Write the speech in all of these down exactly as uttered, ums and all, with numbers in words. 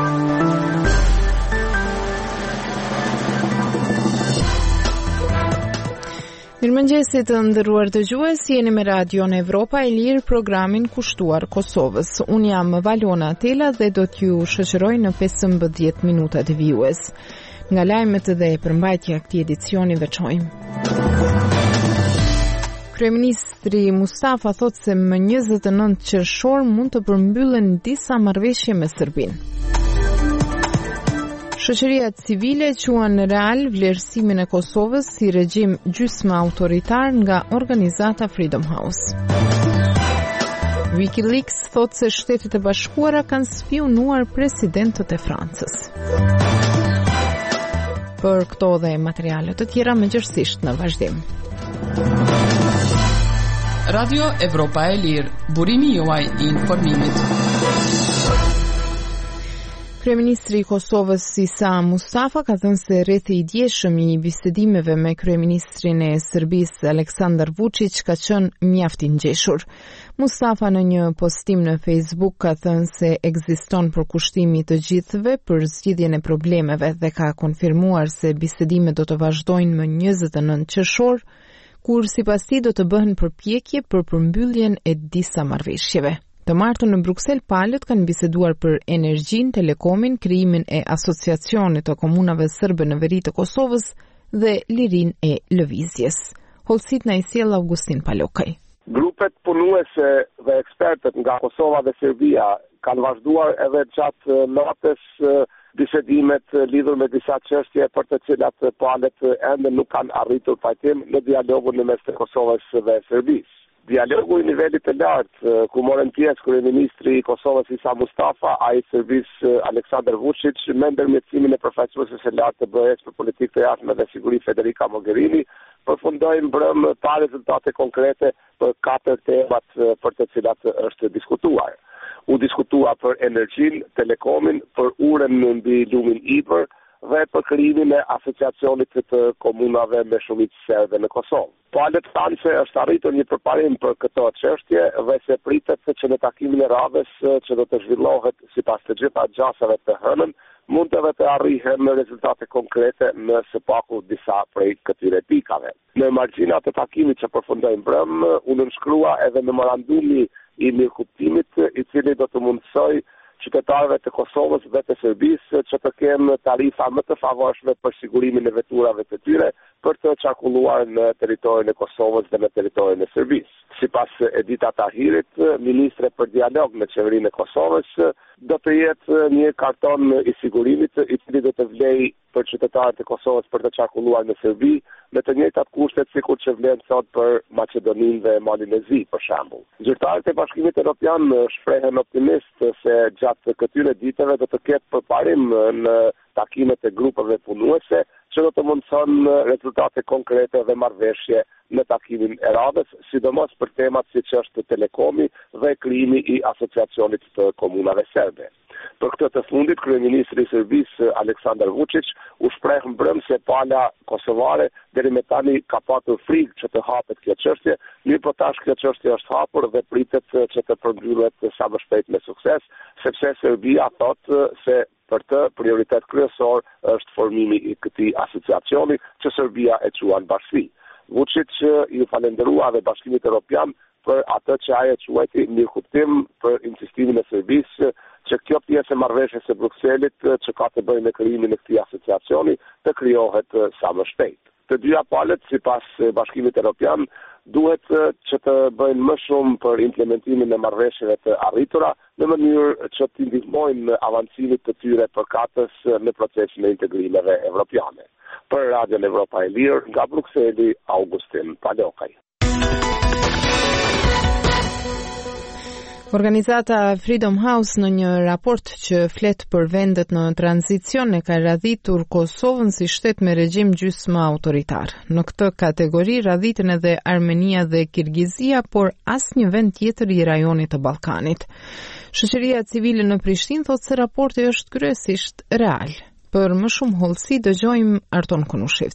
Mirëmëngjesit të nderuar dëgjues, jeni me Radion Evropa e Lirë, programin kushtuar Kosovës. Unë jam Valona Atela dhe do t'ju shoqëroj në pesëmbëdhjetë minuta të vijues. Nga lajmet dhe përmbajtja e këtij edicioni veçojmë. Kryeministri Mustafa thotë se më njëzet e nëntë qershor mund të përmbyllen disa marrëveshje me Serbinë. Shoqëria civile quan real vlerësimin e Kosovës si regjim gjysmë autoritar nga organizata Freedom House. Wikileaks thotë se Shtetet e Bashkuara kanë spionuar presidentët e Francës. Për këto dhe materiale të tjera mëngjesisht në vazhdim. Radio Evropa e Lirë, burimi juaj i informimit. Kryeministri i Kosovës Isa Mustafa ka thënë se rrethi i djeshëm i bisedimeve me kryeministrin e Serbisë Aleksandar Vučić ka qenë mjaft i ngjeshur. Mustafa në një postim në Facebook ka thënë se ekziston përkushtimi të gjithëve për zgjidhjen e problemeve dhe ka konfirmuar se bisedimet do të vazhdojnë më njëzet e nëntë qershor, kur sipas tij do të bëhen përpjekje për përmbylljen e disa marrëveshjeve. Të martën në Bruksel, palët kanë biseduar për energjinë, telekomin, krijimin e asociacionit të komunave serbe në veri të Kosovës dhe lirinë e lëvizjes. Hollësit na i sjell Augustin Palokaj. Grupet punuese dhe ekspertët nga Kosova dhe Serbia kanë vazhduar edhe gjatë natës bisedimet lidhur me disa çështje për të cilat palët ende nuk kanë arritur pajtim në dialogun në mes të Kosovës dhe Serbisë. Dialogu i nivelit të lartë, ku morën pjesë kryeministri i Kosovës Isa Mustafa, ai i Serbisë Aleksandar Vučić, me ndërmjetësimin e përfaqësueses së lartë të B E S për politikë të jashtme dhe siguri Federica Mogherini, përfundoi mbrëm pa rezultate konkrete për katër temat për të cilat është diskutuar. U diskutua për energjinë, telekomin, për urën mbi lumin Ibër dhe për krijimin e asociacionit të komunave me shumicë serbe në Kosovë. Palët thanë se është arritur një përparim për këto çështje dhe se pritet se që në takimin e radhës që do të zhvillohet sipas të gjitha gjasave të hënën, mund edhe të arrihen rezultate konkrete në së paku disa prej këtyre pikave. Në margjinat të takimit që përfundoi mbrëm, u nënshkrua edhe memorandumi i mirëkuptimit, i cili do të mundësoj qytetarëve të Kosovës dhe të Serbisë që të kenë tarifa më të favorshme për sigurimin e veturave të tyre për të qarkulluar në territorin e Kosovës dhe në territorin e Serbisë. Sipas Edita Tahirit, ministre për dialog me qeverinë e Kosovës, do të jetë një karton i sigurimit i cili do të vlejë për qytetarët e Kosovës për të qarkulluar në Serbi me të njëjtat kushte sikur që vlen sot për Maqedoninë dhe Malinezi, për shembull. Zyrtarët e Bashkimit Evropian shprehen optimist se gjatë këtyre ditëve do të ketë përparim në takimet e grupeve punuese që do të mundëson rezultate konkrete dhe marrëveshje në takimin e radhës, sidomos për temat siç është telekomi dhe krijimi i asociacionit të komunave serbe. Për këtë të fundit, kryeministri i Serbisë Aleksandar Vučić u shpreh mbrëm se pala kosovare deri me tani ka patur frikë që të hapet kjo çështje, mirë po tash kjo çështje është hapur dhe pritet që të përmbyllet sa më shpejt me sukses, sepse Serbia thotë se për të prioritet kryesor është formimi i këtij asociacioni që Serbia e quan bashkësi. Vučić ju falenderua dhe Bashkimit Evropian për atë që ai e quajti mirëkuptim për insistimin e Serbisë që kjo pjesë e marrëveshjes së Brukselit që ka të bëjë me krijimin e këtij asociacioni të krijohet sa më shpejt. Të dyja palët, sipas Bashkimit Evropian, duhet që të bëjnë më shumë për implementimin e marrëveshjeve të arritura në mënyrë që të ndihmojnë në avancimit të tyre përkatës në procesin e integrimeve evropiane. Për Radion Evropa e Lirë, nga Brukseli, Augustin Palokaj. Organizata Freedom House në një raport që flet për vendet në tranzicion e ka radhitur Kosovën si shtet me regjim gjysmë autoritar. Në këtë kategori radhiten edhe Armenia dhe Kirgizia, por asnjë vend tjetër i rajonit të Ballkanit. Shoqëria civile në Prishtinë thotë se raporti është kryesisht real. Për më shumë hollësi dëgjojmë Arton Konushevcin.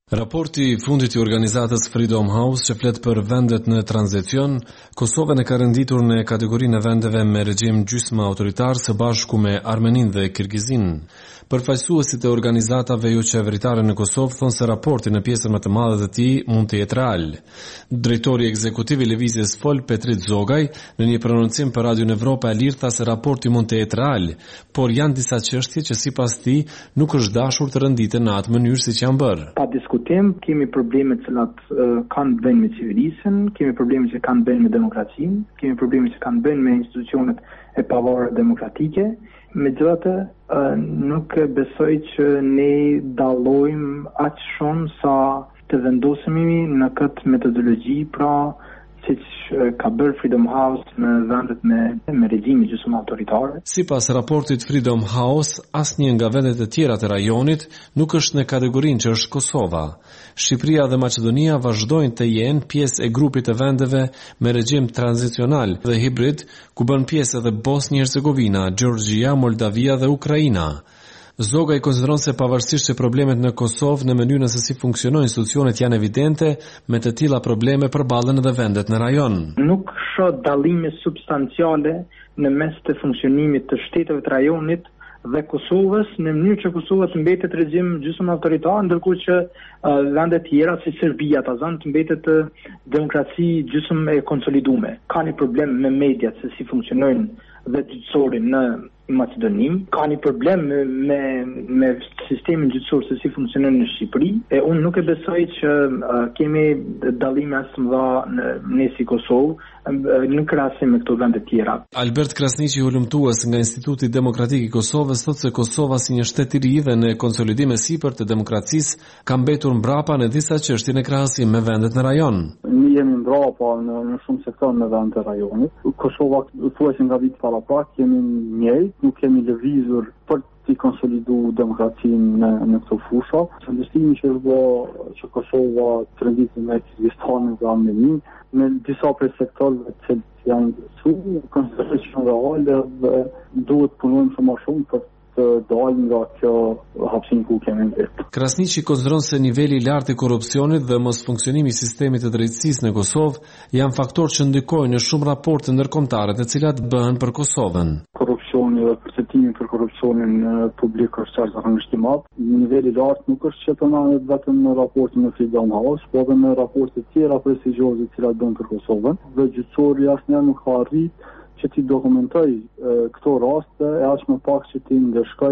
Raporti i fundit i organizatës Freedom House që flet për vendet në tranzicion, Kosovën e ka renditur në kategorinë e vendeve me regjim gjysmë autoritar së bashku me Armeninë dhe Kirgizin. Përfaqësuesit e organizatave jo qeveritare në Kosovë thonë se raporti në pjesën më të madhe të tij mund të jetë real. Drejtori ekzekutiv i Lëvizjes Fol, Petrit Zogaj, në një prononcim për Radio Evropa e Lirë tha se raporti mund të jetë real, por janë disa çështje që sipas tij nuk është dashur të renditen në atë mënyrë siç janë bërë. Pa diskutim, kemi probleme të cilat uh, kanë bënë me civilisën, kemi probleme që kanë bënë me demokracinë, kemi probleme që kanë bënë me institucionet e pavarura demokratike. Megjithatë, uh, nuk besoj që ne dallojmë aq shumë sa të vendosemi në këtë metodologji, pra siç ka bërë Freedom House në vendet me, me regjime gjysmë autoritare. Sipas raportit Freedom House, asnjë nga vendet e tjera të rajonit nuk është në kategorinë që është Kosova. Shqipëria dhe Maqedonia vazhdojnë të jenë pjesë e grupit të vendeve me regjim tranzicional dhe hibrid, ku bën pjesë edhe Bosnjë-Hercegovina, Gjeorgjia, Moldavia dhe Ukraina. Zoga i konsideron se pavarësisht që problemet në Kosovë në mënyrën se si funksionojnë institucionet janë evidente, me të tilla probleme përballen edhe vendet në rajon. Nuk shoh dallime substanciale në mes të funksionimit të shteteve të rajonit dhe Kosovës, në mënyrë që Kosova të mbetet regjim gjysmë autoritar, ndërkohë që uh, vendet tjera si Serbia, ta zanë të mbetet uh, demokraci gjysmë e konsoliduar. Ka një problem me mediat se si funksionojnë dhe gjyqësorin në Maqedoni, ka një problem me, me, me sistemin gjyqësor se si funksionon në Shqipëri, e unë nuk e besoj që uh, kemi dallime as të mëdha në ne si Kosovë uh, në krahasim me këto vende tjera. Albert Krasniqi, hulumtues nga Instituti Demokratik i Kosovës, thotë se Kosova si një shtet i ri dhe në konsolidim e sipër të demokracisë ka mbetur mbrapa në disa çështje në krahasim me vendet në rajon. Ne jemi mbrapa në, në shumë sektorë në vendet e rajonit. Kosova thuajse nga vit para pak jemi njëjtë, nuk kemi lëvizur për të konsolidu demokracinë në, në këto fusha. Qëndërtimi që është bë që Kosova të renditë me Kirgistanin dhe Armeninë, në disa prej sektorëve që janë su, konsideroj që janë reale dhe duhet punojmë shumë më shumë për të dalë nga kjo hapësin ku kemi vetë. Krasniqi konsideron se niveli i lartë i korrupsionit dhe mos funksionimi i sistemit të drejtësisë në Kosovë janë faktorë që ndikojnë në shumë raporte ndërkombëtare të cilat bëhen për Kosovën. Korrupsioni dhe përcetimi për korrupsionin publik është jashtëzakonisht i madh. Niveli i lartë nuk është çetonanet vetëm në raportin e Freedom House, por edhe në raporte të tjera prestigjioze të cilat bën për Kosovën. Dhe gjyqësori asnjëherë nuk ka arrit që ti dokumentoj e, këto raste e aq më pak që ti ndeshkoj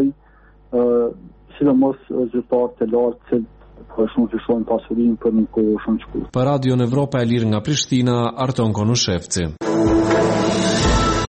sidomos zyrtarët e lartë që po shumë fishojnë pasurinë për një kohë shumë të shkurtër. Për Radio Evropa e Lirë nga Prishtina, Arton Konushevci.